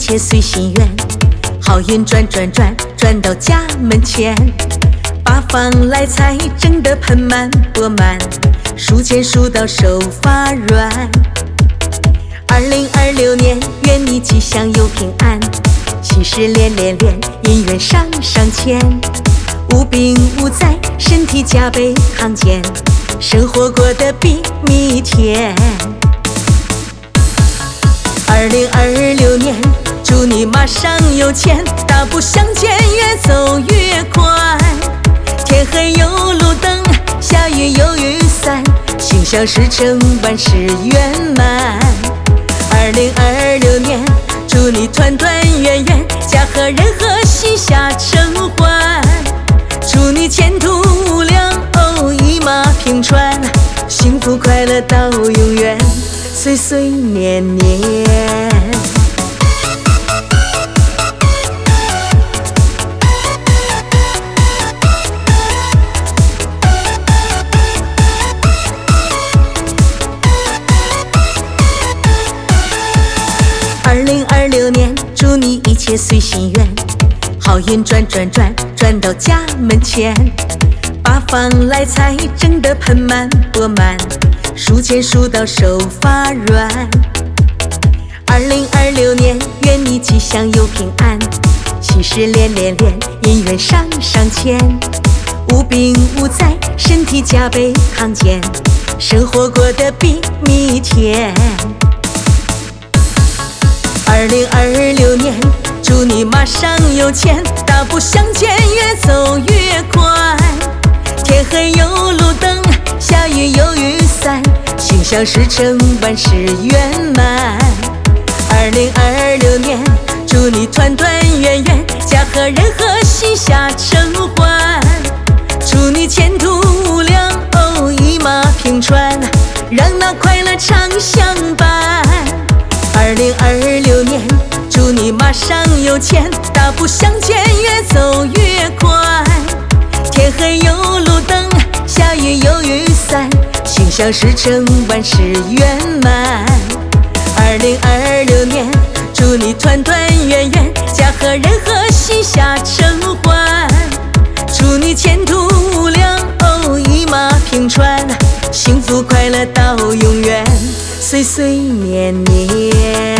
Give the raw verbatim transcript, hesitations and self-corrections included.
切随心愿，好运转转转转到家门前，八方来财挣得盆满钵满，数钱数到手发软。二零二六年，愿你吉祥又平安，喜事连连连，姻缘上上签，无病无灾，身体加倍康健，生活过得比蜜甜。二零二六年，祝你马上有钱，大步向前，越走越快。天黑有路灯，下雨有雨伞，心想事成，万事圆满。二零二六年，祝你团团圆圆，家和人和，膝下承欢。祝你前途无量，哦，一马平川，幸福快乐到永远，岁岁年年。二零二六年，祝你一切随心愿，好运转转转转到家门前，八方来财挣得盆满钵满，数钱数到手发软。二零二六年，愿你吉祥又平安，喜事连连连，姻缘上上签，无病无灾，身体加倍康健，生活过得比蜜甜。二零二六年，祝你马上有钱，大步向前，越走越快。天黑有路灯，下雨有雨伞，心想事成，万事圆满。二零二六年，祝你团团圆圆，家和人和，膝下承欢。祝你前途无量，哦，一马平川，让那快乐常相伴。二零二六年，祝你马上有钱，大步向前，越走越快。天黑有路灯，下雨有雨伞，心想事成，万事圆满。二零二六年，祝你团团圆圆，家和人和，膝下承欢。祝你前途无量，哦，一马平川，幸福快乐到永远，岁岁年年。